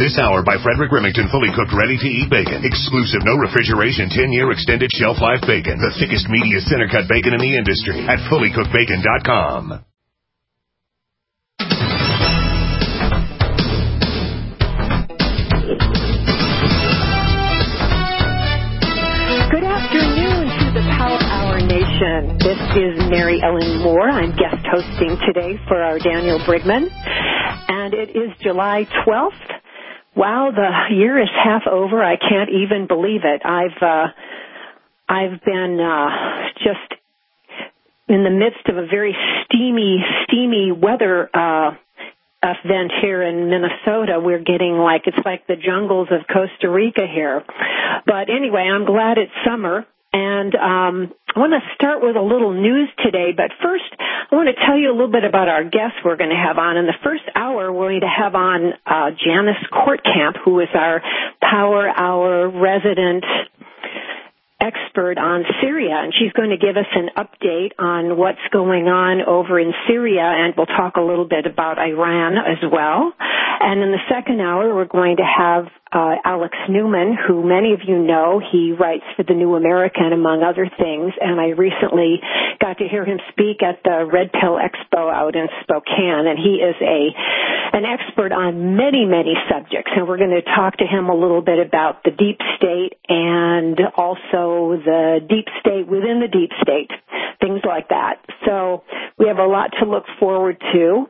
This hour by Frederick Remington, fully cooked, ready-to-eat bacon. Exclusive, no refrigeration, 10-year extended shelf life bacon. The thickest, meatiest center-cut bacon in the industry at fullycookedbacon.com. Good afternoon to the Power Hour Nation. This is Mary Ellen Moore. I'm guest hosting today for our Daniel Brigman. And it is July 12th. Wow, the year is half over. I can't even believe it. I've been just in the midst of a very steamy weather event here in Minnesota. We're getting it's like the jungles of Costa Rica here. But anyway, I'm glad it's summer. And I want to start with a little news today, but first I want to tell you a little bit about our guests we're going to have on. In the first hour, we're going to have on Janice Kortkamp, who is our Power Hour resident expert on Syria, and she's going to give us an update on what's going on over in Syria, and we'll talk a little bit about Iran as well. And in the second hour, we're going to have Alex Newman, who many of you know. He writes for The New American, among other things, and I recently got to hear him speak at the Red Pill Expo out in Spokane, and he is an expert on many subjects, and we're going to talk to him a little bit about the deep state and also the deep state within the deep state, things like that. So we have a lot to look forward to.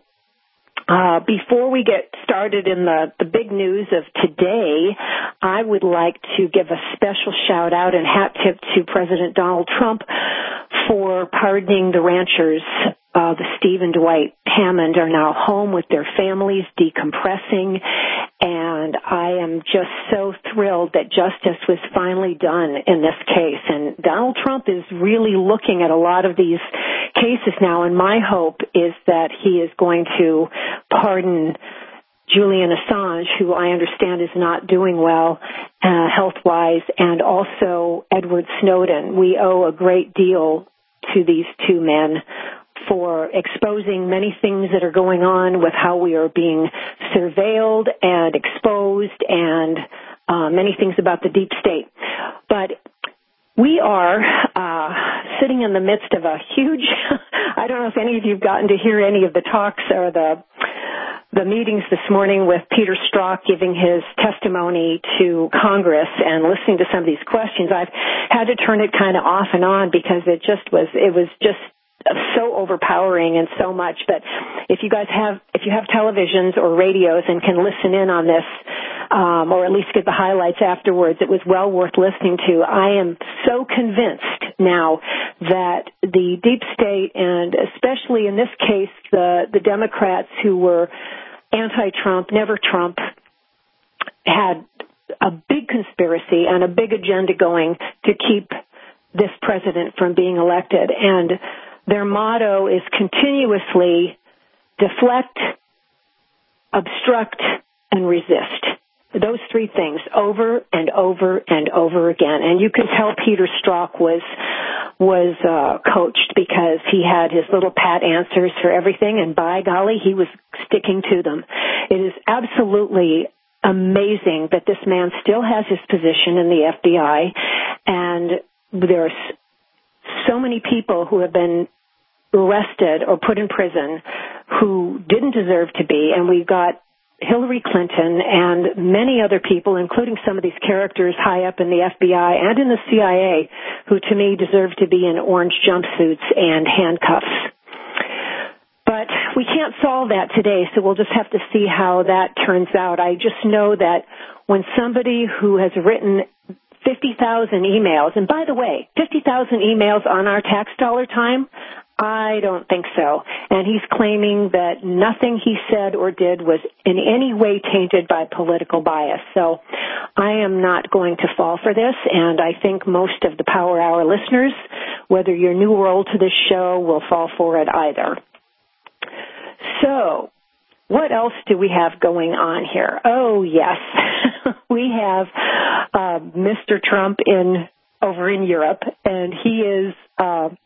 Before we get started in the big news of today, I would like to give a special shout out and hat tip to President Donald Trump for pardoning the ranchers. The Steve and Dwight Hammond are now home with their families, decompressing, and I am just so thrilled that justice was finally done in this case. And Donald Trump is really looking at a lot of these cases now, and my hope is that he is going to pardon Julian Assange, who I understand is not doing well health-wise, and also Edward Snowden. We owe a great deal to these two men for exposing many things that are going on with how we are being surveilled and exposed, and many things about the deep state. But we are sitting in the midst of a huge, I don't know if any of you have gotten to hear any of the talks or the meetings this morning with Peter Strzok giving his testimony to Congress and listening to some of these questions. I've had to turn it kind of off and on because it was just so overpowering and so much. But if you have televisions or radios and can listen in on this, or at least get the highlights afterwards, it was well worth listening to. I am so convinced now that the deep state, and especially in this case, the Democrats who were anti-Trump, never Trump, had a big conspiracy and a big agenda going to keep this president from being elected. And their motto is continuously deflect, obstruct, and resist. Those three things over and over and over again. And you can tell Peter Strzok was coached because he had his little pat answers for everything, and by golly, he was sticking to them. It is absolutely amazing that this man still has his position in the FBI, and there's so many people who have been arrested or put in prison who didn't deserve to be, and we've got Hillary Clinton and many other people, including some of these characters high up in the FBI and in the CIA, who to me deserve to be in orange jumpsuits and handcuffs. But we can't solve that today, so we'll just have to see how that turns out. I just know that when somebody who has written 50,000 emails, and by the way, 50,000 emails on our tax dollar time, I don't think so. And he's claiming that nothing he said or did was in any way tainted by political bias. So I am not going to fall for this, and I think most of the Power Hour listeners, whether you're new or old to this show, will fall for it either. So what else do we have going on here? Oh, yes. We have Mr. Trump over in Europe, and he is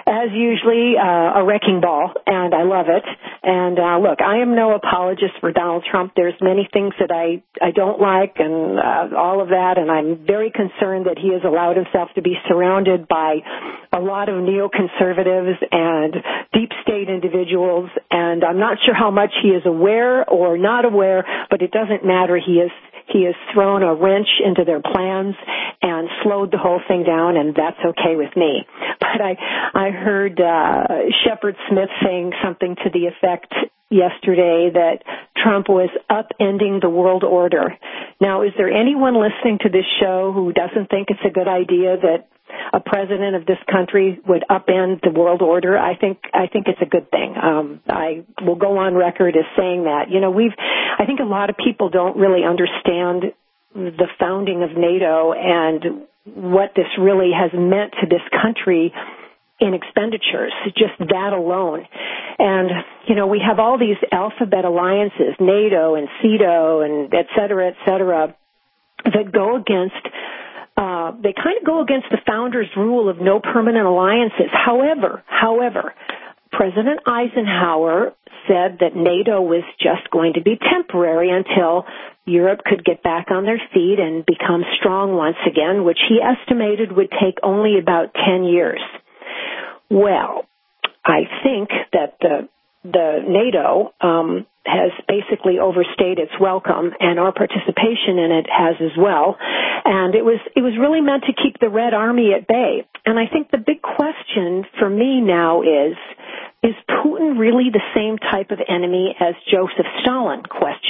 as usually, a wrecking ball, and I love it. And look, I am no apologist for Donald Trump. There's many things that I don't like and all of that, and I'm very concerned that he has allowed himself to be surrounded by a lot of neoconservatives and deep state individuals, and I'm not sure how much he is aware or not aware, but it doesn't matter. He has thrown a wrench into their plans and slowed the whole thing down, and that's okay with me. But I heard Shepard Smith saying something to the effect yesterday that Trump was upending the world order. Now, is there anyone listening to this show who doesn't think it's a good idea that a president of this country would upend the world order? I think it's a good thing. I will go on record as saying that. You know, I think a lot of people don't really understand the founding of NATO and what this really has meant to this country in expenditures, just that alone. And, you know, we have all these alphabet alliances, NATO and CETO and et cetera, that go against they kind of go against the founders' rule of no permanent alliances. However, President Eisenhower said that NATO was just going to be temporary until Europe could get back on their feet and become strong once again, which he estimated would take only about 10 years. Well, I think that the NATO has basically overstayed its welcome, and our participation in it has as well. And it was really meant to keep the Red Army at bay. And I think the big question for me now is Putin really the same type of enemy as Joseph Stalin? ?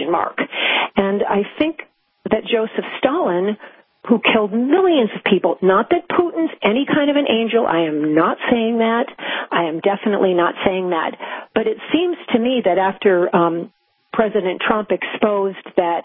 And I think that Joseph Stalin, who killed millions of people, not that Putin's any kind of an angel, I am not saying that, I am definitely not saying that, but it seems to me that after President Trump exposed that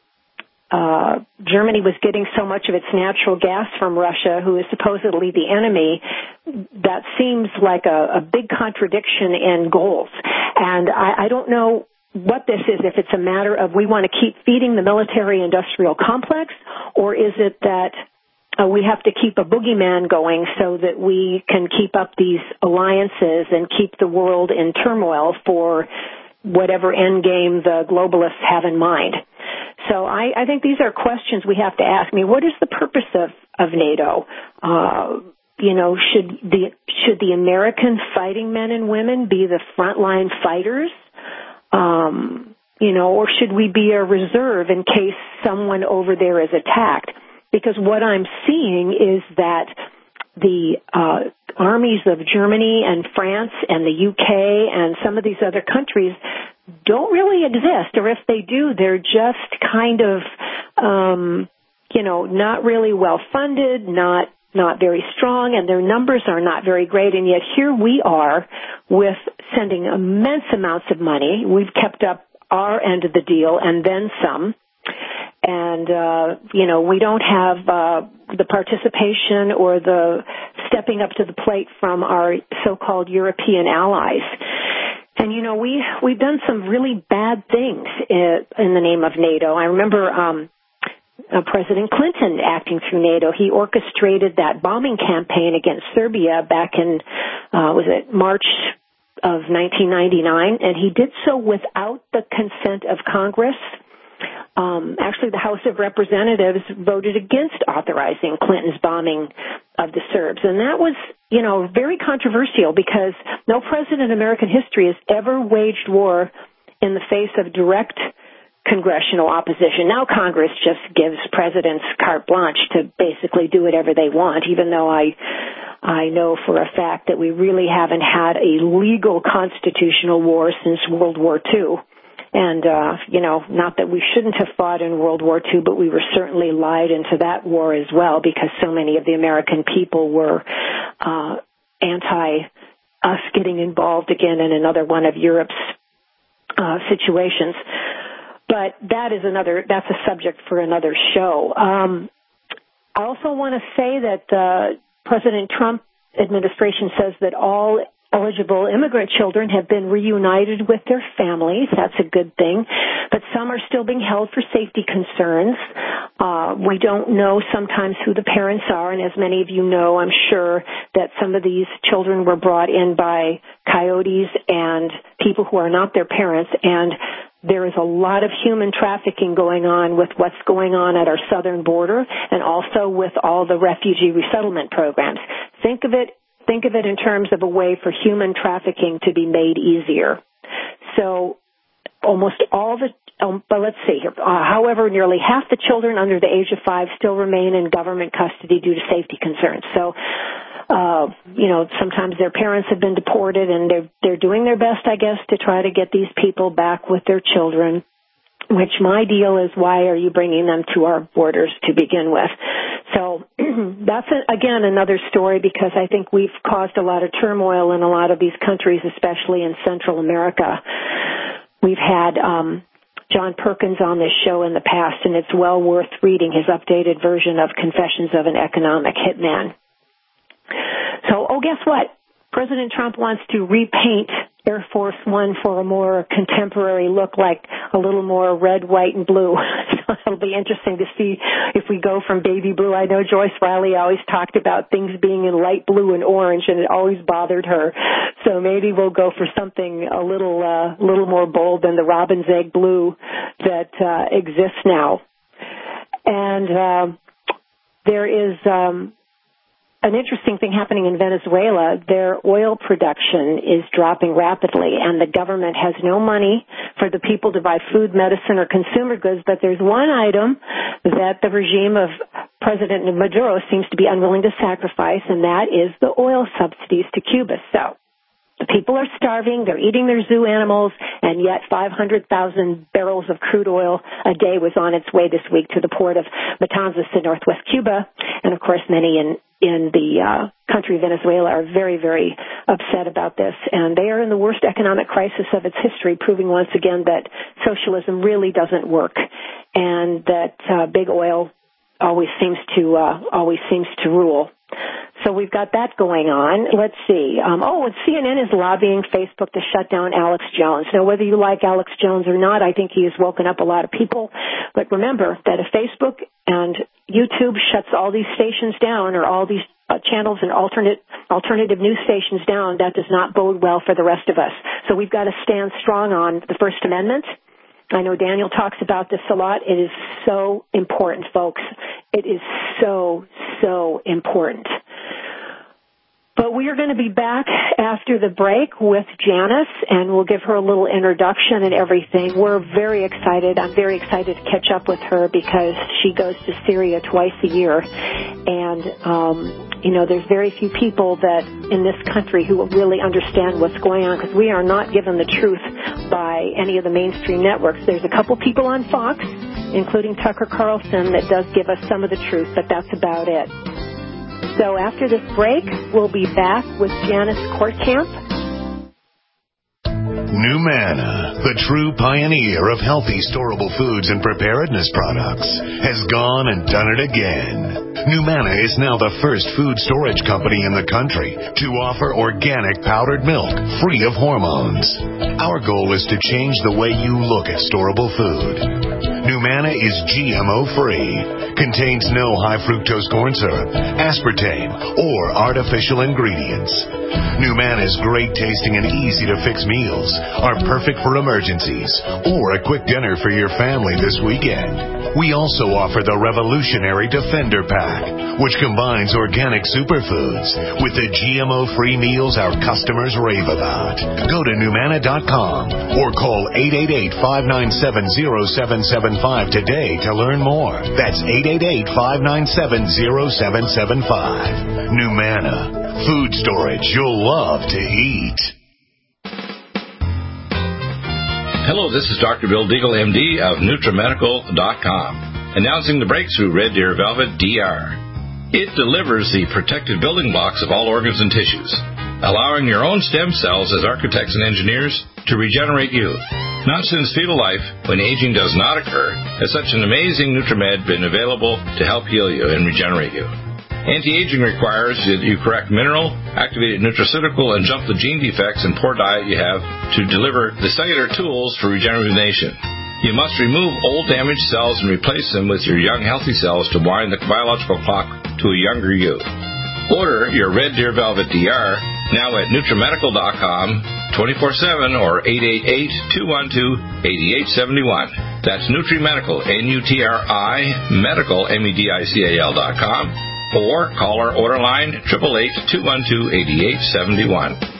Germany was getting so much of its natural gas from Russia, who is supposedly the enemy, that seems like a big contradiction in goals. And I don't know what this is, if it's a matter of we want to keep feeding the military-industrial complex, or is it that we have to keep a boogeyman going so that we can keep up these alliances and keep the world in turmoil for whatever end game the globalists have in mind. So I think these are questions we have to ask. I mean, what is the purpose of NATO? You know, should the American fighting men and women be the frontline fighters? You know, or should we be a reserve in case someone over there is attacked? Because what I'm seeing is that the armies of Germany and France and the UK and some of these other countries don't really exist, or if they do, they're just kind of, you know, not really well funded, not very strong, and their numbers are not very great, and yet here we are with sending immense amounts of money. We've kept up our end of the deal and then some. And, you know, we don't have the participation or the stepping up to the plate from our so-called European allies. And, you know, we've done some really bad things in the name of NATO. I remember President Clinton acting through NATO. He orchestrated that bombing campaign against Serbia back in, March of 1999, and he did so without the consent of Congress. Actually, the House of Representatives voted against authorizing Clinton's bombing of the Serbs. And that was, you know, very controversial because no president in American history has ever waged war in the face of direct congressional opposition. Now Congress just gives presidents carte blanche to basically do whatever they want, even though I know for a fact that we really haven't had a legal constitutional war since World War II. And, you know, not that we shouldn't have fought in World War II, but we were certainly lied into that war as well because so many of the American people were anti us getting involved again in another one of Europe's situations. But that's a subject for another show. I also want to say that President Trump administration says that all eligible immigrant children have been reunited with their families. That's a good thing. But some are still being held for safety concerns. We don't know sometimes who the parents are, and as many of you know, I'm sure that some of these children were brought in by coyotes and people who are not their parents, and there is a lot of human trafficking going on with what's going on at our southern border and also with all the refugee resettlement programs. Think of it in terms of a way for human trafficking to be made easier. So almost all but let's see here. However, nearly half the children under the age of 5 still remain in government custody due to safety concerns. So, sometimes their parents have been deported, and they're doing their best, I guess, to try to get these people back with their children, which my deal is, why are you bringing them to our borders to begin with? So that's, again, another story, because I think we've caused a lot of turmoil in a lot of these countries, especially in Central America. We've had John Perkins on this show in the past, and it's well worth reading his updated version of Confessions of an Economic Hitman. So, guess what? President Trump wants to repaint Air Force One for a more contemporary look, like a little more red, white, and blue. So it'll be interesting to see if we go from baby blue. I know Joyce Riley always talked about things being in light blue and orange, and it always bothered her. So maybe we'll go for something a little more bold than the robin's egg blue that exists now. And there is an interesting thing happening in Venezuela. Their oil production is dropping rapidly, and the government has no money for the people to buy food, medicine, or consumer goods, but there's one item that the regime of President Maduro seems to be unwilling to sacrifice, and that is the oil subsidies to Cuba. So the people are starving, they're eating their zoo animals, and yet 500,000 barrels of crude oil a day was on its way this week to the port of Matanzas in northwest Cuba. And, of course, many in the country of Venezuela are very, very upset about this. And they are in the worst economic crisis of its history, proving once again that socialism really doesn't work, and that big oil always seems to rule. So we've got that going on. Let's see. And CNN is lobbying Facebook to shut down Alex Jones. Now, whether you like Alex Jones or not, I think he has woken up a lot of people. But remember that if Facebook and YouTube shuts all these stations down, or all these channels and alternative news stations down, that does not bode well for the rest of us. So we've got to stand strong on the First Amendment. I know Daniel talks about this a lot. It is so important, folks. It is so, so important. But we are going to be back after the break with Janice, and we'll give her a little introduction and everything. We're very excited. I'm very excited to catch up with her because she goes to Syria twice a year. And, there's very few people that in this country who really understand what's going on, because we are not given the truth by any of the mainstream networks. There's a couple people on Fox, including Tucker Carlson, that does give us some of the truth, but that's about it. So after this break, we'll be back with Janice Kortkamp. NuManna, the true pioneer of healthy, storable foods and preparedness products, has gone and done it again. NuManna is now the first food storage company in the country to offer organic powdered milk free of hormones. Our goal is to change the way you look at storable food. NuManna is GMO-free, contains no high fructose corn syrup, aspartame, or artificial ingredients. NuManna's great tasting and easy to fix meals are perfect for emergencies or a quick dinner for your family this weekend. We also offer the revolutionary Defender Pack, which combines organic superfoods with the GMO-free meals our customers rave about. Go to NuManna.com or call 888-597-0775 today to learn more. That's 888-597-0775. NuManna, food storage you'll love to eat. Hello, this is Dr. Bill Deagle, MD of NutriMedical.com, announcing the breakthrough Red Deer Velvet DR. It delivers the protective building blocks of all organs and tissues, allowing your own stem cells as architects and engineers to regenerate you. Not since fetal life, when aging does not occur, has such an amazing NutriMed been available to help heal you and regenerate you. Anti-aging requires that you correct mineral, activated nutraceutical, and jump the gene defects and poor diet you have to deliver the cellular tools for rejuvenation. You must remove old damaged cells and replace them with your young healthy cells to wind the biological clock to a younger you. Order your Red Deer Velvet DR now at NutriMedical.com 24/7 or 888-212-8871. That's NutriMedical, N-U-T-R-I, Medical, MEDICAL.com, or call our order line 888-212-8871.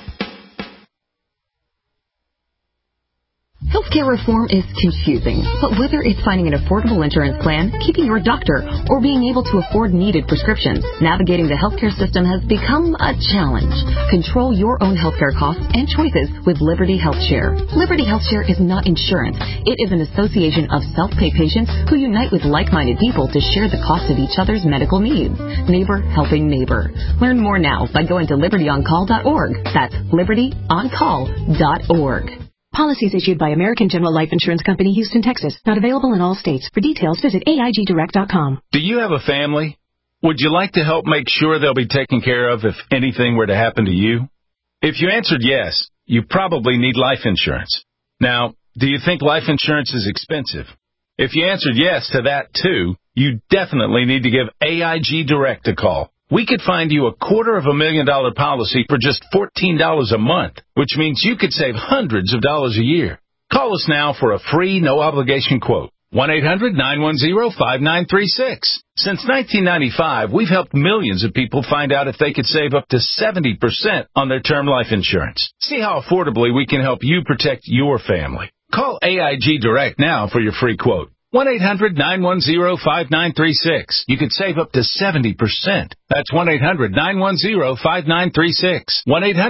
Healthcare reform is confusing, but whether it's finding an affordable insurance plan, keeping your doctor, or being able to afford needed prescriptions, navigating the healthcare system has become a challenge. Control your own healthcare costs and choices with Liberty HealthShare. Liberty HealthShare is not insurance. It is an association of self-pay patients who unite with like-minded people to share the cost of each other's medical needs. Neighbor helping neighbor. Learn more now by going to libertyoncall.org. That's libertyoncall.org. Policies issued by American General Life Insurance Company, Houston, Texas. Not available in all states. For details, visit AIGdirect.com. Do you have a family? Would you like to help make sure they'll be taken care of if anything were to happen to you? If you answered yes, you probably need life insurance. Now, do you think life insurance is expensive? If you answered yes to that too, you definitely need to give AIG Direct a call. We could find you a $250,000 policy for just $14 a month, which means you could save hundreds of dollars a year. Call us now for a free, no-obligation quote. 1-800-910-5936. Since 1995, we've helped millions of people find out if they could save up to 70% on their term life insurance. See how affordably we can help you protect your family. Call AIG Direct now for your free quote. 1-800-910-5936. You could save up to 70%. That's 1-800-910-5936.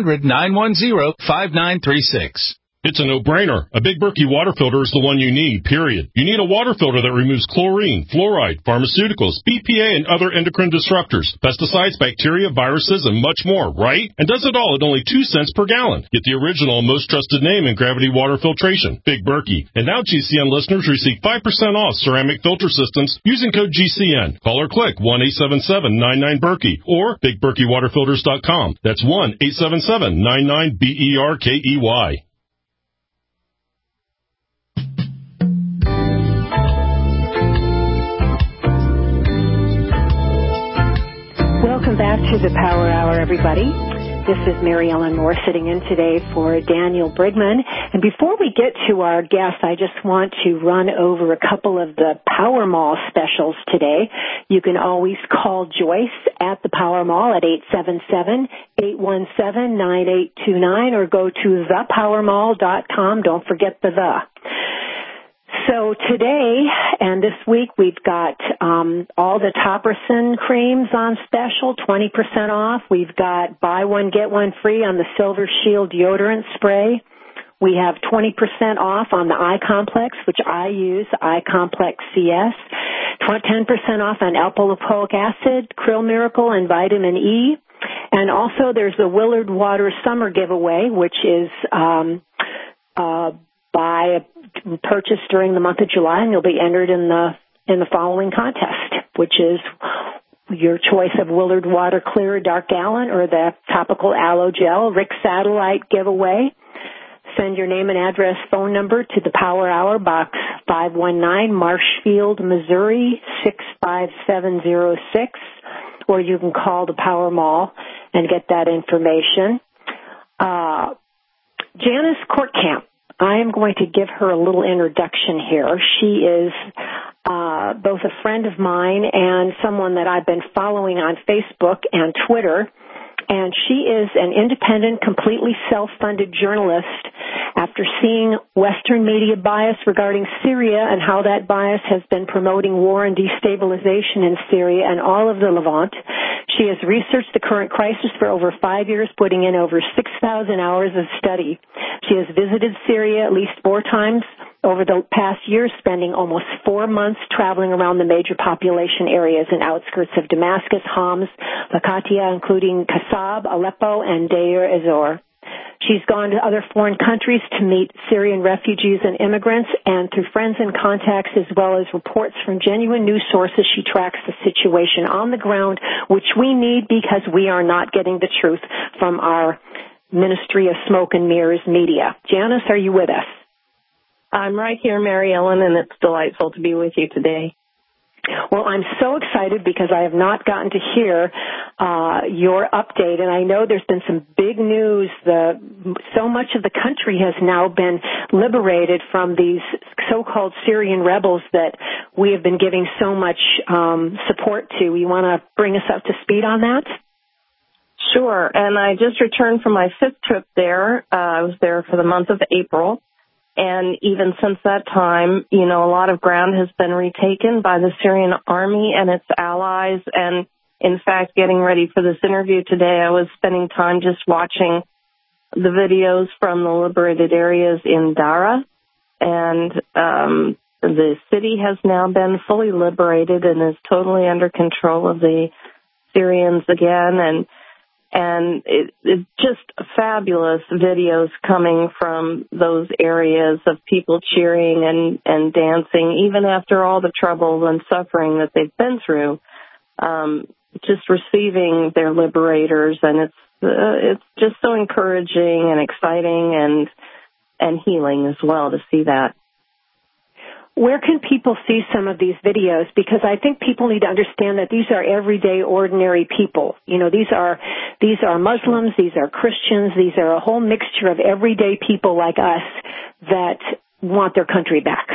1-800-910-5936. It's a no-brainer. A Big Berkey water filter is the one you need, period. You need a water filter that removes chlorine, fluoride, pharmaceuticals, BPA, and other endocrine disruptors, pesticides, bacteria, viruses, and much more, right? And does it all at only 2 cents per gallon. Get the original and most trusted name in gravity water filtration, Big Berkey. And now GCN listeners receive 5% off ceramic filter systems using code GCN. Call or click 1-877-99-BERKEY or BigBerkeyWaterFilters.com. That's 1-877-99-BERKEY. Welcome back to the Power Hour, everybody. This is Mary Ellen Moore sitting in today for Daniel Brigman. And before we get to our guest, I just want to run over a couple of the Power Mall specials today. You can always call Joyce at the Power Mall at 877-817-9829 or go to thepowermall.com. Don't forget the the. So today and this week we've got all the Topperson creams on special, 20% off. We've got buy one, get one free on the Silver Shield deodorant spray. We have 20% off on the Eye Complex, which I use, Eye Complex CS. 10% off on alpha-lipoic acid, Krill Miracle, and vitamin E. And also there's the Willard Water Summer Giveaway, which is purchase during the month of July, and you'll be entered in the following contest, which is your choice of Willard Water Clear Dark Gallon or the Topical Aloe Gel Rick Satellite giveaway. Send your name and address, phone number to the Power Hour, Box 519, Marshfield, Missouri 65706, or you can call the Power Mall and get that information. Janice Courtcamp. I am going to give her a little introduction here. She is both a friend of mine and someone that I've been following on Facebook and Twitter. And she is an independent, completely self-funded journalist after seeing Western media bias regarding Syria and how that bias has been promoting war and destabilization in Syria and all of the Levant. She has researched the current crisis for over 5 years, putting in over 6,000 hours of study. She has visited Syria at least 4 times over the past year, spending almost 4 months traveling around the major population areas and outskirts of Damascus, Homs, Latakia, including Kassab, Aleppo, and Deir ez-Zor. She's gone to other foreign countries to meet Syrian refugees and immigrants, and through friends and contacts as well as reports from genuine news sources, she tracks the situation on the ground, which we need because we are not getting the truth from our Ministry of Smoke and Mirrors media. Janice, are you with us? I'm right here, Mary Ellen, and it's delightful to be with you today. Well, I'm so excited because I have not gotten to hear your update, and I know there's been some big news. So much of the country has now been liberated from these so-called Syrian rebels that we have been giving so much support to. You want to bring us up to speed on that? Sure, and I just returned from my 5th trip there. I was there for the month of April. And even since that time, a lot of ground has been retaken by the Syrian army and its allies. And in fact, getting ready for this interview today, I was spending time just watching the videos from the liberated areas in Dara. And the city has now been fully liberated and is totally under control of the Syrians again. And it's just fabulous videos coming from those areas of people cheering and dancing, even after all the trouble and suffering that they've been through, just receiving their liberators. And it's just so encouraging and exciting and healing as well to see that. Where can people see some of these videos? Because I think people need to understand that these are everyday, ordinary people. These are Muslims, these are Christians, these are a whole mixture of everyday people like us that want their country back.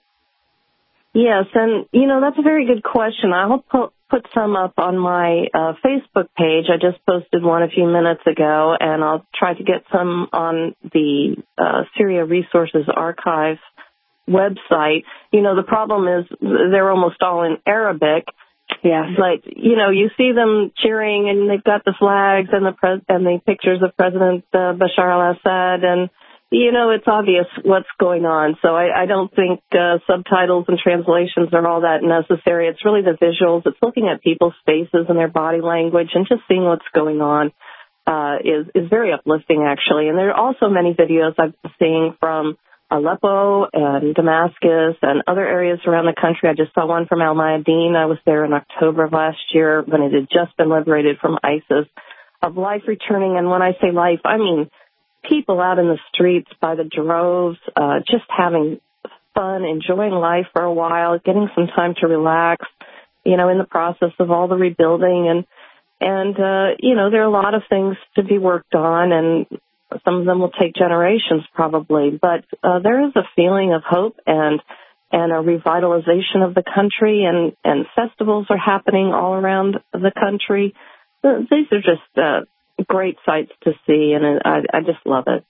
Yes, and, that's a very good question. I'll put some up on my Facebook page. I just posted one a few minutes ago, and I'll try to get some on the Syria Resources Archive website. The problem is they're almost all in Arabic. Yeah. But, you see them cheering and they've got the flags and the pictures of President Bashar al-Assad and, it's obvious what's going on. So I don't think subtitles and translations are all that necessary. It's really the visuals. It's looking at people's faces and their body language and just seeing what's going on is very uplifting, actually. And there are also many videos I've been seeing from Aleppo and Damascus and other areas around the country. I just saw one from Al-Mayadeen. I was there in October of last year when it had just been liberated from ISIS, of life returning. And when I say life, I mean people out in the streets by the droves, just having fun, enjoying life for a while, getting some time to relax, in the process of all the rebuilding. And there are a lot of things to be worked on, and some of them will take generations probably, but there is a feeling of hope and a revitalization of the country, and festivals are happening all around the country. These are just great sights to see, and I just love it.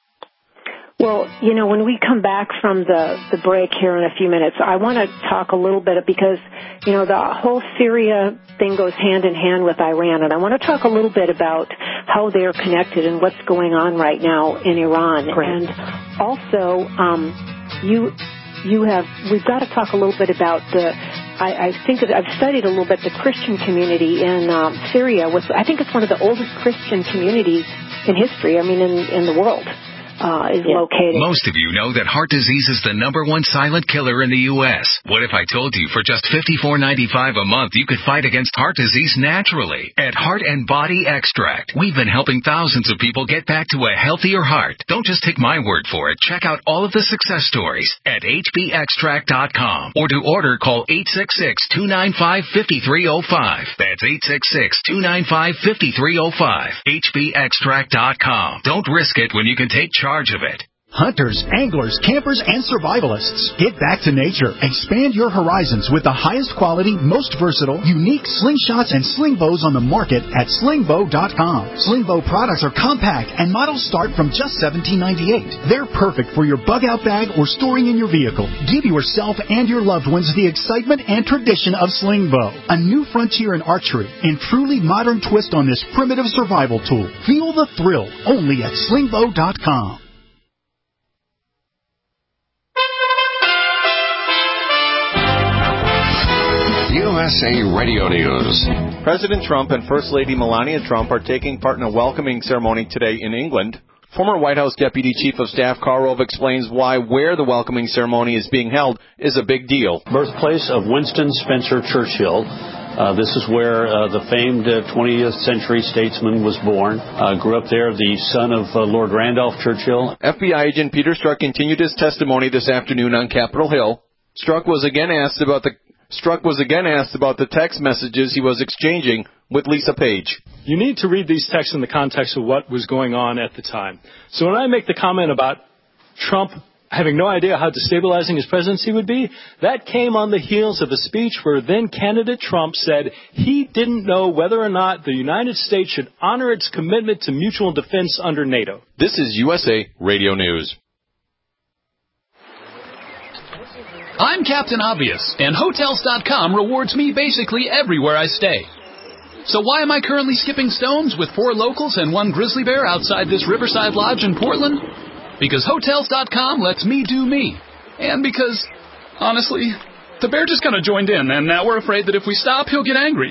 Well, when we come back from the break here in a few minutes, I want to talk a little bit because, the whole Syria thing goes hand in hand with Iran, and I want to talk a little bit about how they're connected and what's going on right now in Iran. Great. And also, we've got to talk a little bit about I think that I've studied a little bit the Christian community in Syria. I think it's one of the oldest Christian communities in history, in the world. Is located. Most of you know that heart disease is the #1 silent killer in the U.S. What if I told you for just $54.95 a month you could fight against heart disease naturally? At Heart and Body Extract, we've been helping thousands of people get back to a healthier heart. Don't just take my word for it. Check out all of the success stories at hbextract.com, or to order, call 866-295-5305. That's 866-295-5305. hbextract.com. Don't risk it when you can take charge of it. Hunters, anglers, campers, and survivalists. Get back to nature. Expand your horizons with the highest quality, most versatile, unique slingshots and sling bows on the market at slingbow.com. Slingbow products are compact and models start from just $17.98. They're perfect for your bug-out bag or storing in your vehicle. Give yourself and your loved ones the excitement and tradition of Slingbow, a new frontier in archery and truly modern twist on this primitive survival tool. Feel the thrill only at slingbow.com. USA Radio News. President Trump and First Lady Melania Trump are taking part in a welcoming ceremony today in England. Former White House Deputy Chief of Staff Karl Rove explains where the welcoming ceremony is being held is a big deal. Birthplace of Winston Spencer Churchill, This is where the famed 20th century statesman was born. Grew up there, the son of Lord Randolph Churchill. FBI agent Peter Strzok continued his testimony this afternoon on Capitol Hill. Strzok was again asked about the text messages he was exchanging with Lisa Page. You need to read these texts in the context of what was going on at the time. So when I make the comment about Trump having no idea how destabilizing his presidency would be, that came on the heels of a speech where then-candidate Trump said he didn't know whether or not the United States should honor its commitment to mutual defense under NATO. This is USA Radio News. I'm Captain Obvious, and Hotels.com rewards me basically everywhere I stay. So why am I currently skipping stones with 4 locals and 1 grizzly bear outside this Riverside Lodge in Portland? Because Hotels.com lets me do me. And because, honestly, the bear just kind of joined in, and now we're afraid that if we stop, he'll get angry.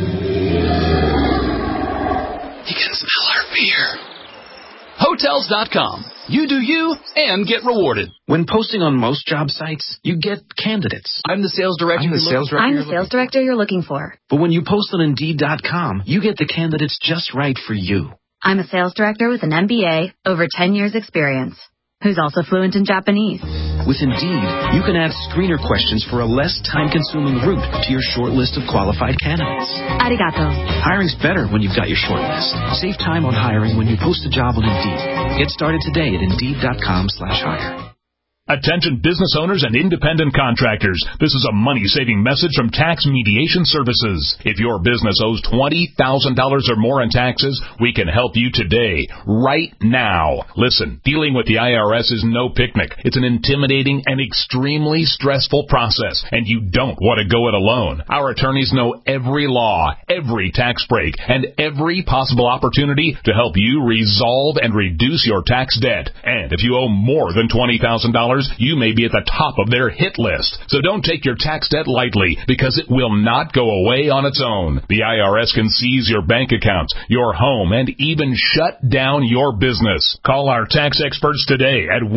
He can smell our fear. Hotels.com. You do you and get rewarded. When posting on most job sites, you get candidates. I'm the sales director. I'm the sales director you're looking for. But when you post on Indeed.com, you get the candidates just right for you. I'm a sales director with an MBA, over 10 years experience, who's also fluent in Japanese. With Indeed, you can add screener questions for a less time-consuming route to your short list of qualified candidates. Arigato. Hiring's better when you've got your short list. Save time on hiring when you post a job on Indeed. Get started today at Indeed.com/hire. Attention business owners and independent contractors. This is a money-saving message from Tax Mediation Services. If your business owes $20,000 or more in taxes, we can help you today, right now. Listen, dealing with the IRS is no picnic. It's an intimidating and extremely stressful process, and you don't want to go it alone. Our attorneys know every law, every tax break, and every possible opportunity to help you resolve and reduce your tax debt. And if you owe more than $20,000, you may be at the top of their hit list. So don't take your tax debt lightly, because it will not go away on its own. The IRS can seize your bank accounts, your home, and even shut down your business. Call our tax experts today at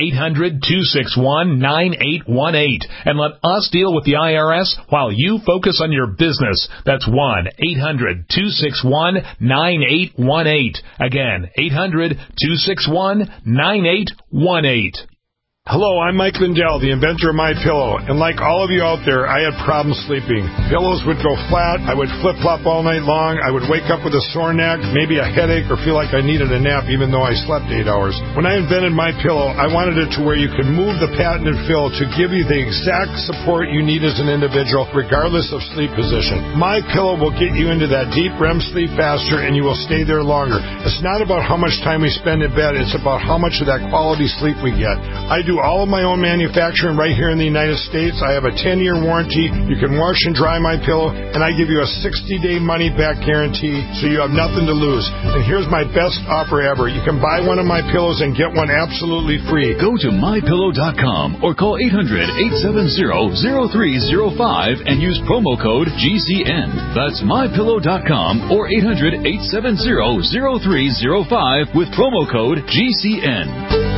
1-800-261-9818 and let us deal with the IRS while you focus on your business. That's 1-800-261-9818. Again, 800-261-9818. Hello, I'm Mike Lindell, the inventor of MyPillow, and like all of you out there, I had problems sleeping. Pillows would go flat, I would flip-flop all night long, I would wake up with a sore neck, maybe a headache, or feel like I needed a nap even though I slept 8 hours. When I invented MyPillow, I wanted it to where you could move the patented fill to give you the exact support you need as an individual, regardless of sleep position. MyPillow will get you into that deep REM sleep faster, and you will stay there longer. It's not about how much time we spend in bed, it's about how much of that quality sleep we get. I do all of my own manufacturing right here in the United States. I have a 10-year warranty. You can wash and dry MyPillow, and I give you a 60-day money-back guarantee, so you have nothing to lose. And here's my best offer ever. You can buy one of my pillows and get one absolutely free. Go to MyPillow.com or call 800-870-0305 and use promo code GCN. That's MyPillow.com or 800-870-0305 with promo code GCN.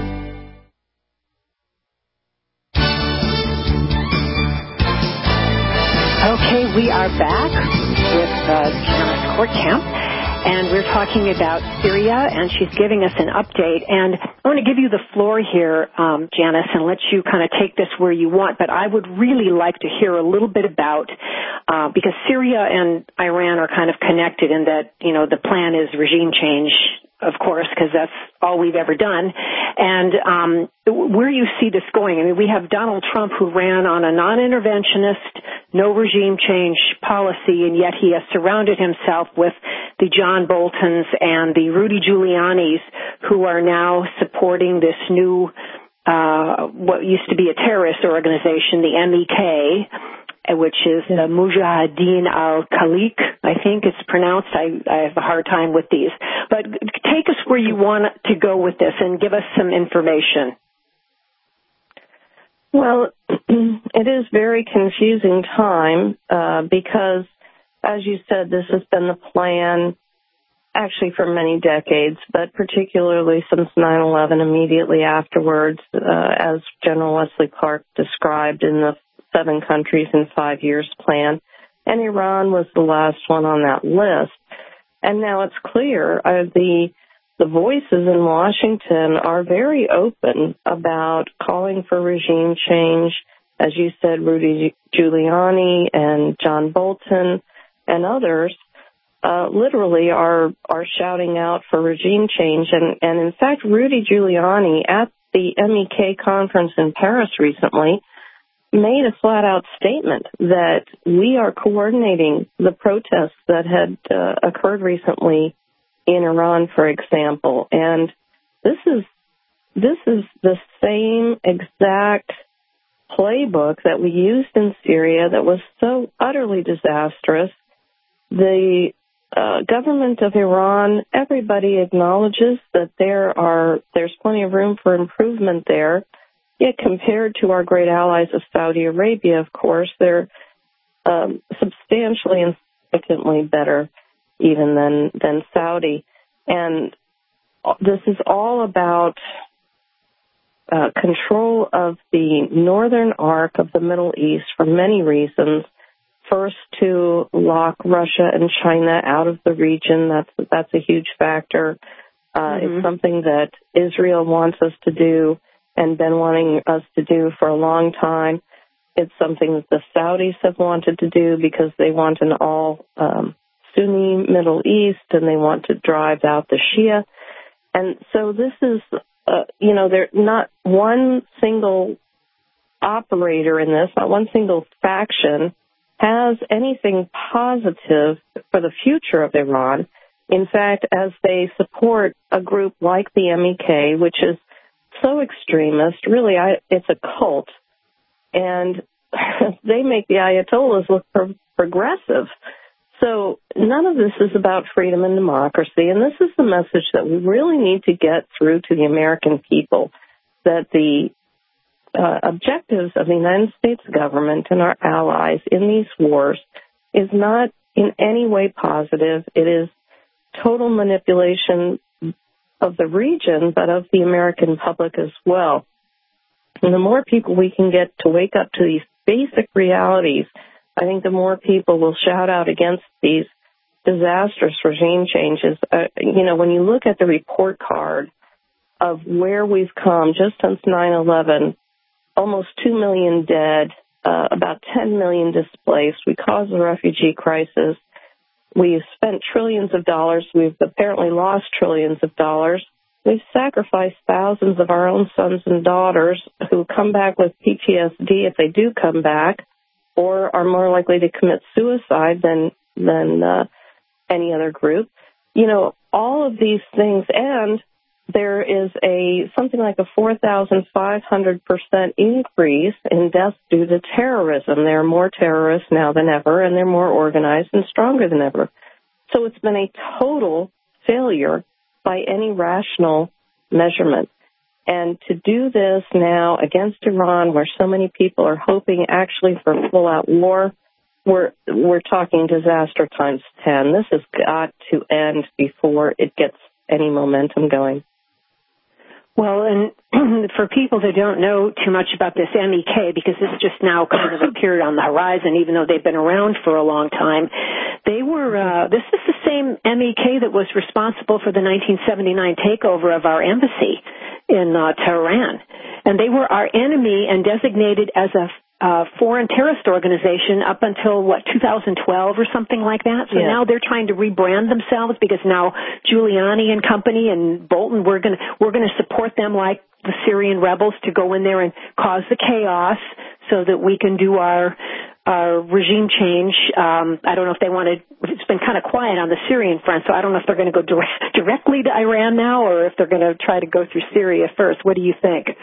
Okay, we are back with Janice Kortkamp, and we're talking about Syria, and she's giving us an update. And I want to give you the floor here, Janice, and let you kind of take this where you want. But I would really like to hear a little bit about, because Syria and Iran are kind of connected in that, you know, the plan is regime change, of course, because that's all we've ever done. And where you see this going, I mean, we have Donald Trump who ran on a non-interventionist, no regime change policy, and yet he has surrounded himself with the John Boltons and the Rudy Giulianis who are now supporting this new, what used to be a terrorist organization, the MEK, which is Mujahideen al-Khaliq, I think it's pronounced. I have a hard time with these. But take us where you want to go with this and give us some information. Well, it is very confusing time because, as you said, this has been the plan actually for many decades, but particularly since 9/11, immediately afterwards, as General Wesley Clark described in the 7 countries in 5 years plan. and Iran was the last one on that list. And now it's clear the voices in Washington are very open about calling for regime change. As you said, Rudy Giuliani and John Bolton and others literally are shouting out for regime change. And in fact, Rudy Giuliani at the MEK conference in Paris recently made a flat-out statement that we are coordinating the protests that had occurred recently in Iran, for example. And this is the same exact playbook that we used in Syria that was so utterly disastrous. The government of Iran, everybody acknowledges that there's plenty of room for improvement there. Yet compared to our great allies of Saudi Arabia, of course, they're substantially and significantly better even than Saudi. And this is all about control of the northern arc of the Middle East for many reasons. First, to lock Russia and China out of the region. That's a huge factor. It's something that Israel wants us to do and been wanting us to do for a long time. It's something that the Saudis have wanted to do because they want an all Sunni Middle East and they want to drive out the Shia. And so this is, there's not one single operator in this, not one single faction has anything positive for the future of Iran. In fact, as they support a group like the MEK, which is so extremist, really, it's a cult, and they make the Ayatollahs look progressive. So none of this is about freedom and democracy, and this is the message that we really need to get through to the American people, that the objectives of the United States government and our allies in these wars is not in any way positive. It is total manipulation of the region, but of the American public as well. And the more people we can get to wake up to these basic realities, I think the more people will shout out against these disastrous regime changes. When you look at the report card of where we've come just since 9/11, almost 2 million dead, about 10 million displaced. We caused the refugee crisis. We've spent trillions of dollars. We've apparently lost trillions of dollars. We've sacrificed thousands of our own sons and daughters who come back with PTSD if they do come back, or are more likely to commit suicide than any other group. All of these things, and there is something like a 4,500% increase in deaths due to terrorism. There are more terrorists now than ever, and they're more organized and stronger than ever. So it's been a total failure by any rational measurement. And to do this now against Iran, where so many people are hoping actually for full-out war, we're talking disaster times 10. This has got to end before it gets any momentum going. Well, and for people that don't know too much about this MEK, because this just now kind of appeared on the horizon, even though they've been around for a long time, this is the same MEK that was responsible for the 1979 takeover of our embassy in Tehran. And they were our enemy and designated as a foreign terrorist organization up until 2012 or something like that. So now they're trying to rebrand themselves because now Giuliani and company and Bolton, we're going to support them like the Syrian rebels to go in there and cause the chaos so that we can do our regime change. I don't know if they wanted. It's been kind of quiet on the Syrian front, so I don't know if they're going to go directly to Iran now or if they're going to try to go through Syria first. What do you think?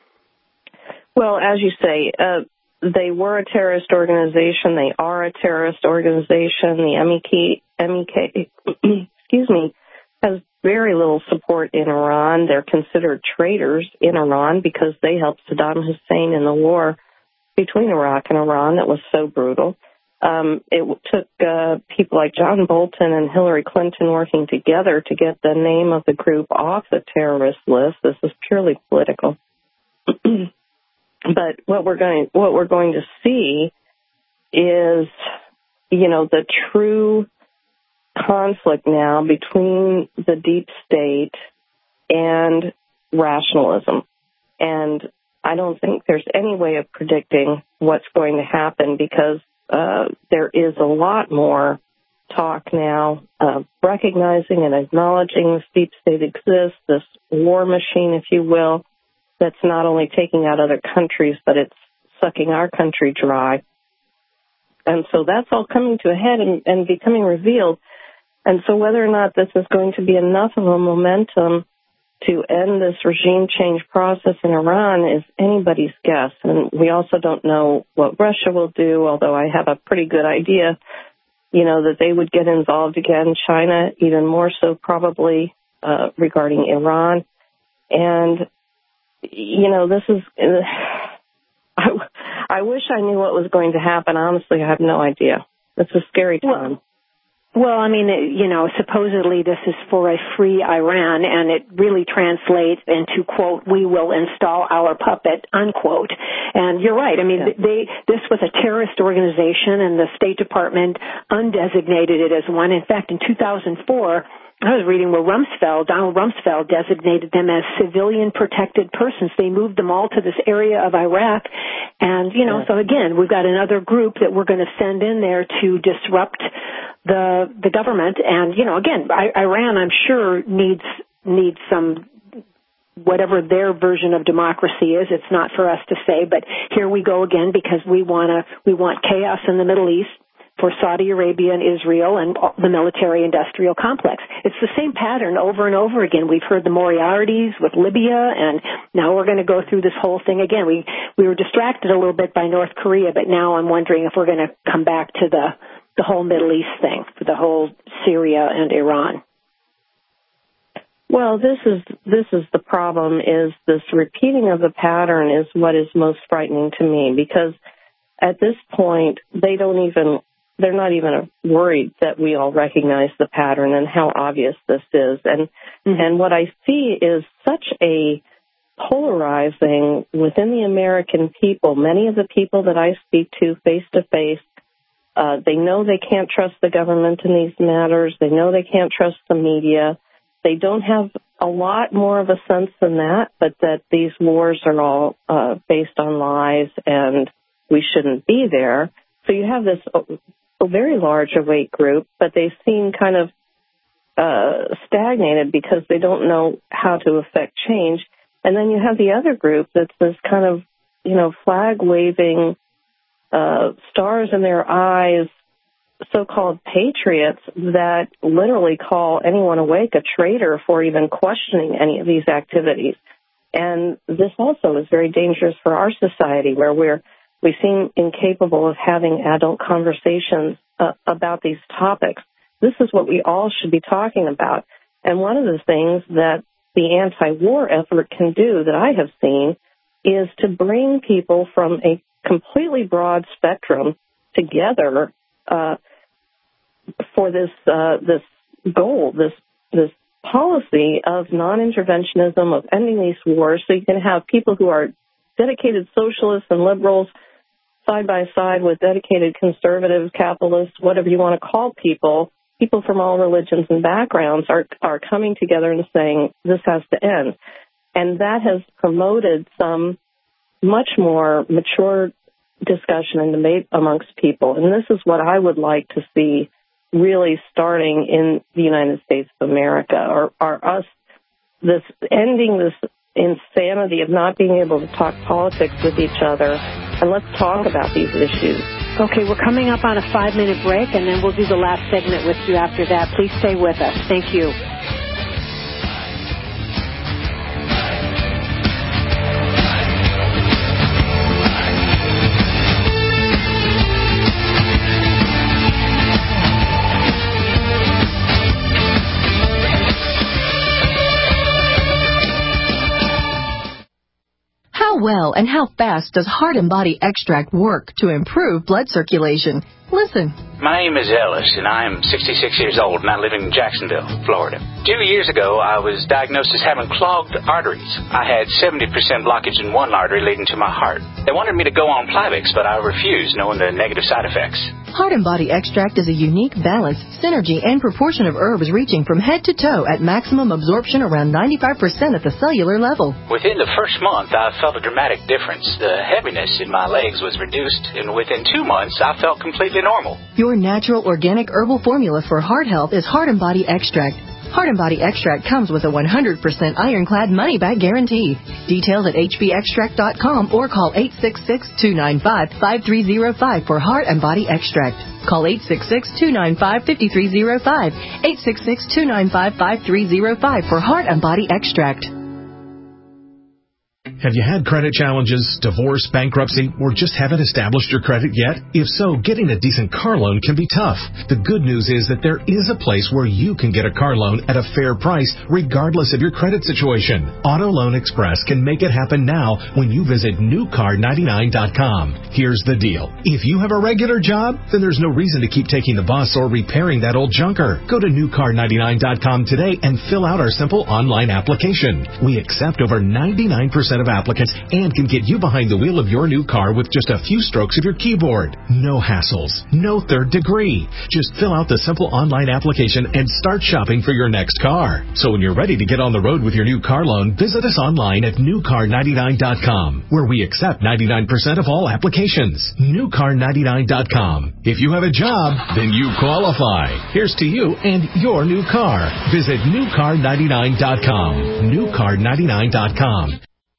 Well, as you say, they were a terrorist organization. They are a terrorist organization. The MEK has very little support in Iran. They're considered traitors in Iran because they helped Saddam Hussein in the war between Iraq and Iran that was so brutal. It took people like John Bolton and Hillary Clinton working together to get the name of the group off the terrorist list. This is purely political. But what we're going to see is the true conflict now between the deep state and rationalism. And I don't think there's any way of predicting what's going to happen because there is a lot more talk now of recognizing and acknowledging this deep state exists, this war machine, if you will, that's not only taking out other countries, but it's sucking our country dry. And so that's all coming to a head and becoming revealed. And so whether or not this is going to be enough of a momentum to end this regime change process in Iran is anybody's guess. And we also don't know what Russia will do, although I have a pretty good idea, that they would get involved again. China, even more so probably regarding Iran. And, this is... I wish I knew what was going to happen. Honestly, I have no idea. It's a scary time. Well, I mean, supposedly this is for a free Iran, and it really translates into, quote, we will install our puppet, unquote. And you're right. I mean, this was a terrorist organization, and the State Department undesignated it as one. In fact, in 2004, I was reading where Donald Rumsfeld designated them as civilian protected persons. They moved them all to this area of Iraq. And, so again, we've got another group that we're going to send in there to disrupt the government. And, again, Iran, I'm sure, needs some, whatever their version of democracy is. It's not for us to say, but here we go again because we want chaos in the Middle East for Saudi Arabia and Israel and the military-industrial complex. It's the same pattern over and over again. We've heard the Moriartys with Libya, and now we're going to go through this whole thing again. We were distracted a little bit by North Korea, but now I'm wondering if we're going to come back to the whole Middle East thing, for the whole Syria and Iran. Well, this is the problem, is this repeating of the pattern is what is most frightening to me, because at this point, they're not even worried that we all recognize the pattern and how obvious this is. And what I see is such a polarizing within the American people. Many of the people that I speak to face to face, they know they can't trust the government in these matters. They know they can't trust the media. They don't have a lot more of a sense than that, but that these wars are all based on lies and we shouldn't be there. So you have this a very large awake group, but they seem kind of stagnated because they don't know how to affect change. And then you have the other group that's this kind of, flag-waving, stars in their eyes, so-called patriots that literally call anyone awake a traitor for even questioning any of these activities. And this also is very dangerous for our society, where we seem incapable of having adult conversations about these topics. This is what we all should be talking about. And one of the things that the anti-war effort can do that I have seen is to bring people from a completely broad spectrum together for this goal, this policy of non-interventionism, of ending these wars. So you can have people who are dedicated socialists and liberals side by side with dedicated conservatives, capitalists, whatever you want to call people. People from all religions and backgrounds are coming together and saying this has to end. And that has promoted some much more mature discussion and debate amongst people. And this is what I would like to see really starting in the United States of America, or us ending this insanity of not being able to talk politics with each other. And let's talk about these issues. Okay, we're coming up on a 5-minute break, and then we'll do the last segment with you after that. Please stay with us. Thank you. How well and how fast does Heart and Body Extract work to improve blood circulation? Listen. My name is Ellis, and I am 66 years old, and I live in Jacksonville, Florida. 2 years ago, I was diagnosed as having clogged arteries. I had 70% blockage in one artery leading to my heart. They wanted me to go on Plavix, but I refused, knowing the negative side effects. Heart and Body Extract is a unique balance, synergy, and proportion of herbs reaching from head to toe at maximum absorption around 95% at the cellular level. Within the first month, I felt a dramatic difference. The heaviness in my legs was reduced, and within 2 months, I felt completely normal. Your natural organic herbal formula for heart health is Heart and Body Extract. Heart and Body Extract comes with a 100% ironclad money-back guarantee. Details at hbextract.com or call 866-295-5305 for Heart and Body Extract. Call 866-295-5305, 866-295-5305 for Heart and Body Extract. Have you had credit challenges, divorce, bankruptcy, or just haven't established your credit yet? If so, getting a decent car loan can be tough. The good news is that there is a place where you can get a car loan at a fair price, regardless of your credit situation. Auto Loan Express can make it happen now when you visit newcar99.com. Here's the deal. If you have a regular job, then there's no reason to keep taking the bus or repairing that old junker. Go to newcar99.com today and fill out our simple online application. We accept over 99% of applicants and can get you behind the wheel of your new car with just a few strokes of your keyboard. No hassles, no third degree. Just fill out the simple online application and start shopping for your next car. So when you're ready to get on the road with your new car loan, visit us online at newcar99.com, where we accept 99% of all applications. newcar99.com. If you have a job, then you qualify. Here's to you and your new car. Visit newcar99.com. newcar99.com.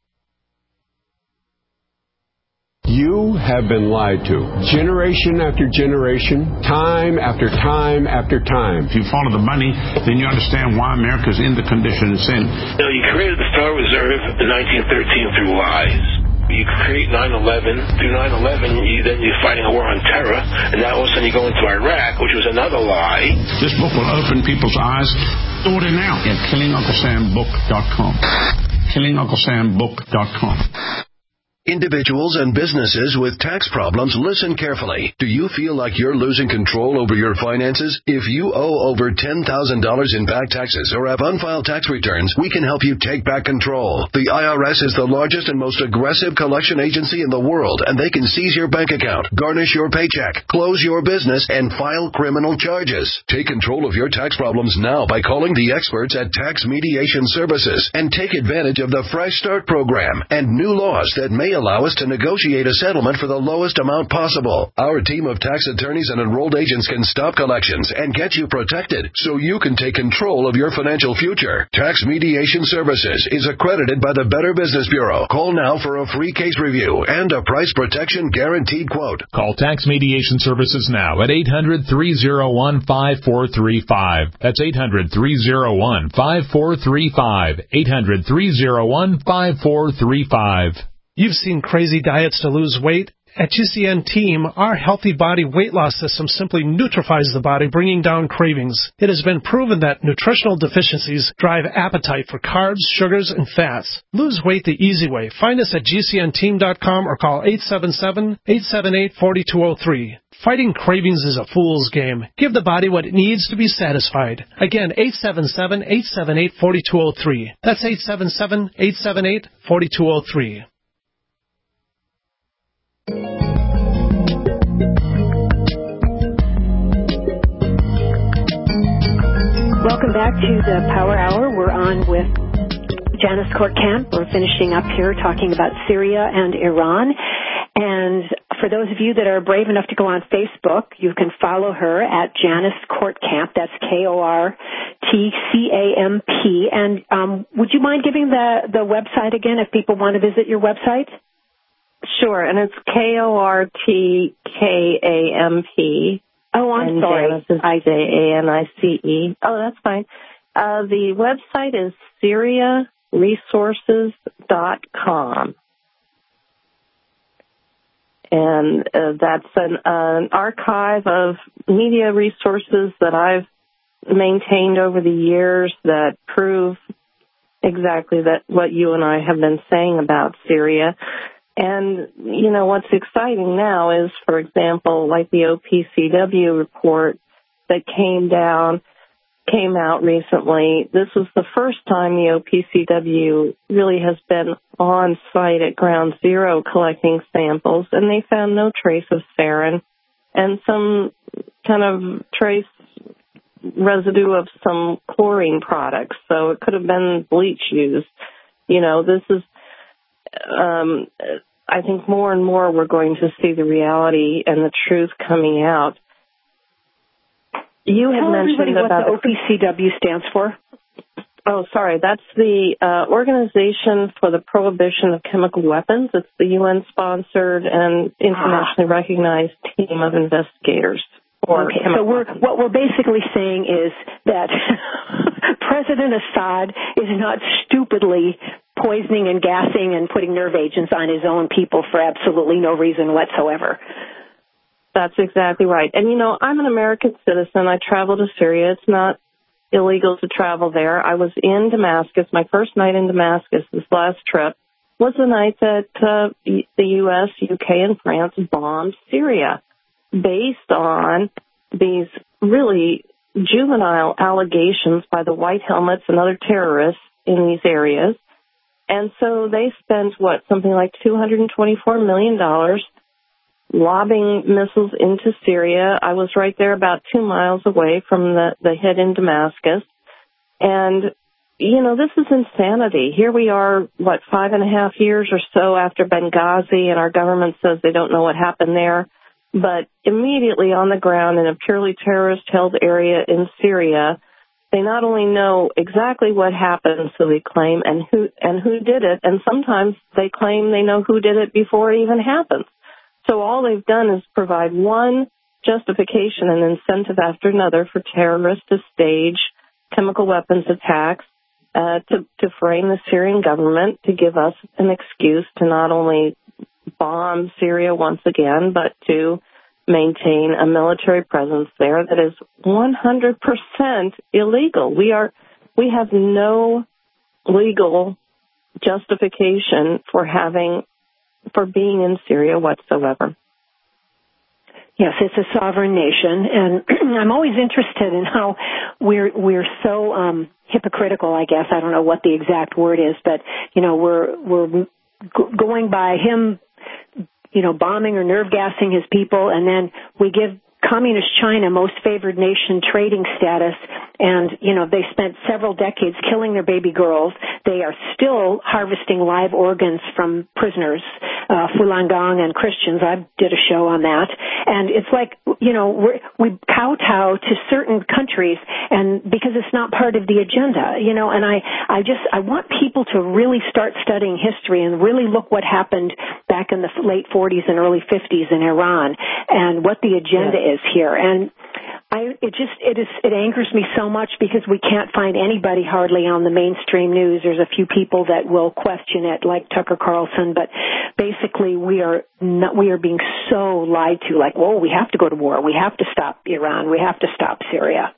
You have been lied to. Generation after generation, time after time after time. If you follow the money, then you understand why America's in the condition it's in. You created the Federal Reserve in 1913 through lies. You create 9/11. Through 9/11, then you're fighting a war on terror, and now all of a sudden you go into Iraq, which was another lie. This book will open people's eyes. Order now at KillingUncleSamBook.com. KillingUncleSamBook.com. Individuals and businesses with tax problems, listen carefully. Do you feel like you're losing control over your finances? If you owe over $10,000 in back taxes or have unfiled tax returns, we can help you take back control. The IRS is the largest and most aggressive collection agency in the world, and they can seize your bank account, garnish your paycheck, close your business, and file criminal charges. Take control of your tax problems now by calling the experts at Tax Mediation Services and take advantage of the Fresh Start program and new laws that may allow us to negotiate a settlement for the lowest amount possible. Our team of tax attorneys and enrolled agents can stop collections and get you protected so you can take control of your financial future. Tax Mediation Services is accredited by the Better Business Bureau. Call now for a free case review and a price protection guaranteed quote. Call Tax Mediation Services now at 800-301-5435. That's 800-301-5435. 800-301-5435. You've seen crazy diets to lose weight. At GCN Team, our healthy body weight loss system simply neutralifies the body, bringing down cravings. It has been proven that nutritional deficiencies drive appetite for carbs, sugars, and fats. Lose weight the easy way. Find us at GCNteam.com or call 877-878-4203. Fighting cravings is a fool's game. Give the body what it needs to be satisfied. Again, 877-878-4203. That's 877-878-4203. Welcome back to the Power Hour. We're on with Janice Courtcamp. We're finishing up here talking about Syria and Iran. And for those of you that are brave enough to go on Facebook, you can follow her at Janice Courtcamp. That's Kortcamp. And would you mind giving the website again if people want to visit your website? Sure, and it's Kortkamp. Oh, I'm sorry. Janice is Janice. Oh, that's fine. The website is SyriaResources.com. And that's an archive of media resources that I've maintained over the years that prove exactly that what you and I have been saying about Syria. And, what's exciting now is, for example, like the OPCW report that came out recently. This was the first time the OPCW really has been on site at Ground Zero collecting samples, and they found no trace of sarin and some kind of trace residue of some chlorine products. So it could have been bleach used. This is, I think more and more we're going to see the reality and the truth coming out. You had mentioned about what the OPCW stands for. Oh, sorry. That's the Organization for the Prohibition of Chemical Weapons. It's the UN-sponsored and internationally recognized team of investigators. Okay, so what we're basically saying is that President Assad is not stupidly poisoning and gassing and putting nerve agents on his own people for absolutely no reason whatsoever. That's exactly right. And, I'm an American citizen. I travel to Syria. It's not illegal to travel there. I was in Damascus. My first night in Damascus, this last trip, was the night that the U.S., U.K., and France bombed Syria based on these really juvenile allegations by the White Helmets and other terrorists in these areas. And so they spent, something like $224 million lobbing missiles into Syria. I was right there about 2 miles away from the hit in Damascus. And, this is insanity. Here we are, 5.5 years or so after Benghazi, and our government says they don't know what happened there. But immediately on the ground in a purely terrorist-held area in Syria, they not only know exactly what happened, so they claim, and who did it, and sometimes they claim they know who did it before it even happens. So all they've done is provide one justification and incentive after another for terrorists to stage chemical weapons attacks, to frame the Syrian government, to give us an excuse to not only bomb Syria once again, but to maintain a military presence there that is 100% illegal. We have no legal justification for being in Syria whatsoever. Yes, it's a sovereign nation, and I'm always interested in how we're so hypocritical, I guess. I don't know what the exact word is, but we're going by him, bombing or nerve gassing his people, and then we give Communist China most favored nation trading status, and, they spent several decades killing their baby girls. They are still harvesting live organs from prisoners, Falun Gong and Christians. I did a show on that. And it's like, we kowtow to certain countries, and because it's not part of the agenda, and I want people to really start studying history and really look what happened back in the late 40s and early 50s in Iran and what the agenda is here. And it angers me so much because we can't find anybody hardly on the mainstream news. There's a few people that will question it, like Tucker Carlson, but basically we are being so lied to. Like, whoa, we have to go to war. We have to stop Iran. We have to stop Syria.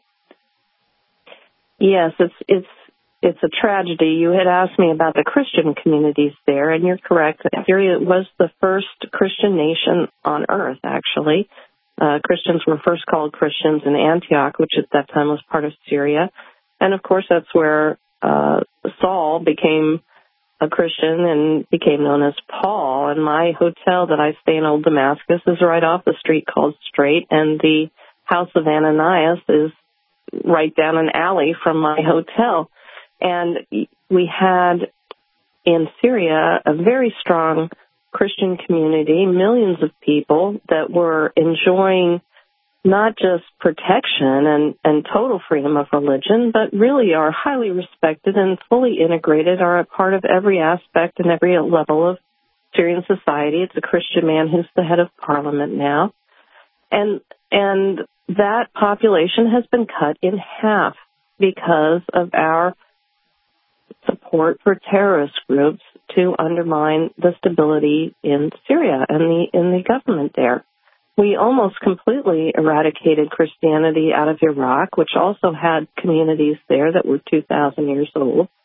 Yes, it's a tragedy. You had asked me about the Christian communities there, and you're correct. Syria was the first Christian nation on earth, actually. Christians were first called Christians in Antioch, which at that time was part of Syria. And, of course, that's where Saul became a Christian and became known as Paul. And my hotel that I stay in Old Damascus is right off the street called Straight, and the house of Ananias is right down an alley from my hotel. And we had in Syria a very strong Christian community, millions of people that were enjoying not just protection and total freedom of religion, but really are highly respected and fully integrated, are a part of every aspect and every level of Syrian society. It's a Christian man who's the head of parliament now. And that population has been cut in half because of our support for terrorist groups to undermine the stability in Syria and in the government there. We almost completely eradicated Christianity out of Iraq, which also had communities there that were 2,000 years old.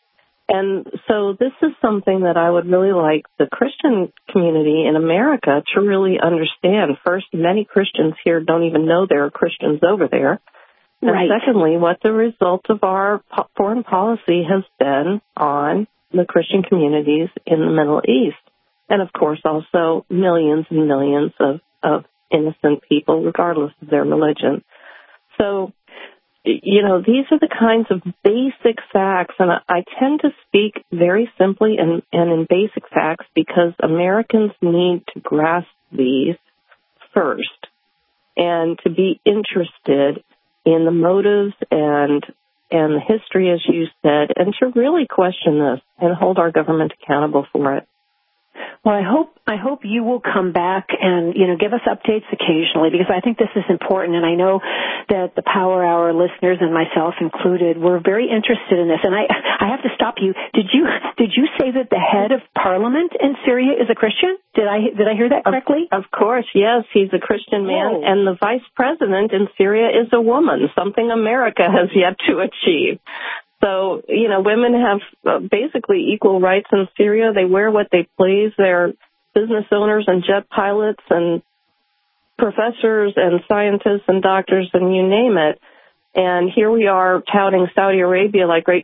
And so this is something that I would really like the Christian community in America to really understand. First, many Christians here don't even know there are Christians over there. And right. Secondly, what the result of our foreign policy has been on the Christian communities in the Middle East. And, of course, also millions and millions of innocent people, regardless of their religion. So, you know, these are the kinds of basic facts, and I tend to speak very simply and in basic facts because Americans need to grasp these first and to be interested in the motives and the history, as you said, and to really question this and hold our government accountable for it. Well, I hope you will come back and, you know, give us updates occasionally, because I think this is important, and I know that the Power Hour listeners and myself included were very interested in this. And I have to stop you. Did you say that the head of Parliament in Syria is a Christian? Did I hear that correctly? Of course, yes. He's a Christian man, and the vice president in Syria is a woman, something America has yet to achieve. So, you know, women have basically equal rights in Syria. They wear what they please. They're business owners and jet pilots and professors and scientists and doctors and you name it. And here we are touting Saudi Arabia like great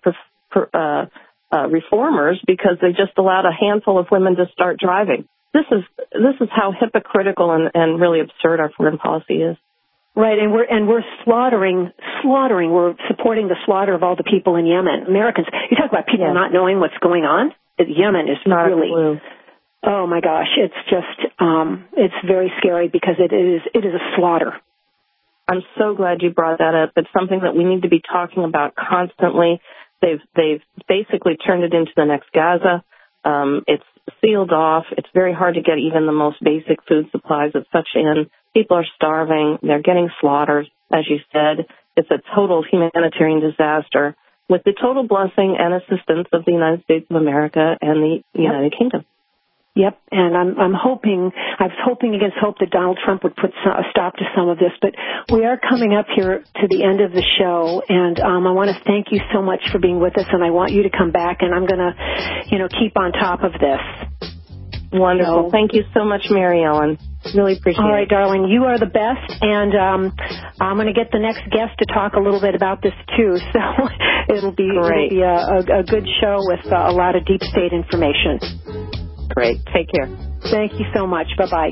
reformers because they just allowed a handful of women to start driving. This is how hypocritical and really absurd our foreign policy is. Right, and we're slaughtering. We're supporting the slaughter of all the people in Yemen. Americans, you talk about people not knowing what's going on. Yemen is not really, a clue. Oh my gosh, it's just, it's very scary because it is a slaughter. I'm so glad you brought that up. It's something that we need to be talking about constantly. They've basically turned it into the next Gaza. It's sealed off. It's very hard to get even the most basic food supplies of such in. People are starving. They're getting slaughtered. As you said, it's a total humanitarian disaster with the total blessing and assistance of the United States of America and the United Kingdom. Yep, and I was hoping against hope that Donald Trump would put a stop to some of this, but we are coming up here to the end of the show, and I want to thank you so much for being with us, and I want you to come back, and I'm going to, you know, keep on top of this. Wonderful. Thank you so much, Mary Ellen. Really appreciate it. All right, darling, you are the best, and I'm going to get the next guest to talk a little bit about this, too, so it'll be a good show with a lot of deep state information. Great. Take care. Thank you so much. Bye-bye.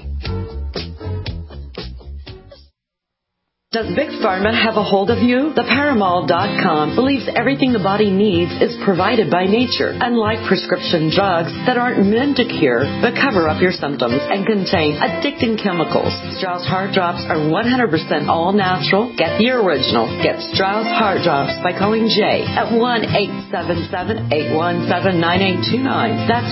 Does Big Pharma have a hold of you? The Paramol.com believes everything the body needs is provided by nature, unlike prescription drugs that aren't meant to cure but cover up your symptoms and contain addicting chemicals. Strauss Heart Drops are 100% all natural. Get the original. Get Strauss Heart Drops by calling Jay at 1-877-817-9829. That's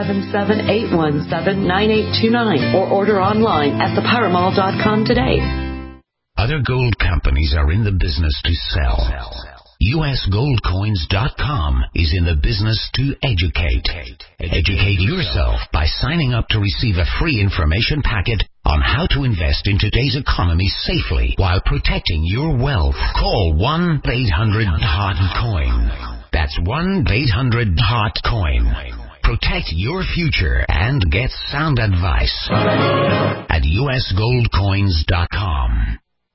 877-817-9829. Or order online at theparamol.com today. Other gold companies are in the business to sell. USGoldCoins.com is in the business to educate. Educate yourself by signing up to receive a free information packet on how to invest in today's economy safely while protecting your wealth. Call 1-800-HOT-COIN. That's 1-800-HOT-COIN. Protect your future and get sound advice at USGoldCoins.com.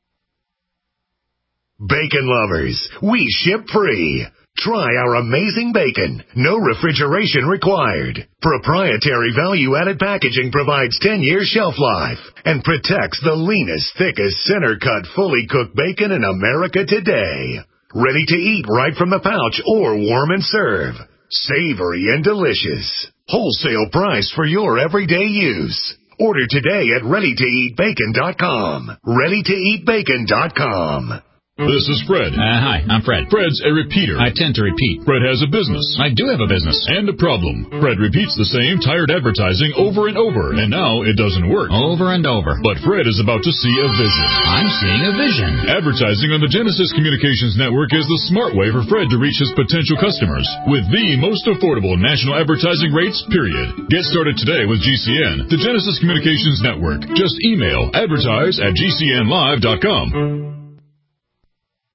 Bacon lovers, we ship free. Try our amazing bacon. No refrigeration required. Proprietary value-added packaging provides 10-year shelf life and protects the leanest, thickest, center-cut, fully cooked bacon in America today. Ready to eat right from the pouch or warm and serve. Savory and delicious. Wholesale price for your everyday use. Order today at ReadyToEatBacon.com. ReadyToEatBacon.com. This is Fred. Hi, I'm Fred. Fred's a repeater. I tend to repeat. Fred has a business. I do have a business. And a problem. Fred repeats the same tired advertising over and over, and now it doesn't work. Over and over. But Fred is about to see a vision. I'm seeing a vision. Advertising on the Genesis Communications Network is the smart way for Fred to reach his potential customers with the most affordable national advertising rates, period. Get started today with GCN, the Genesis Communications Network. Just email advertise@gcnlive.com.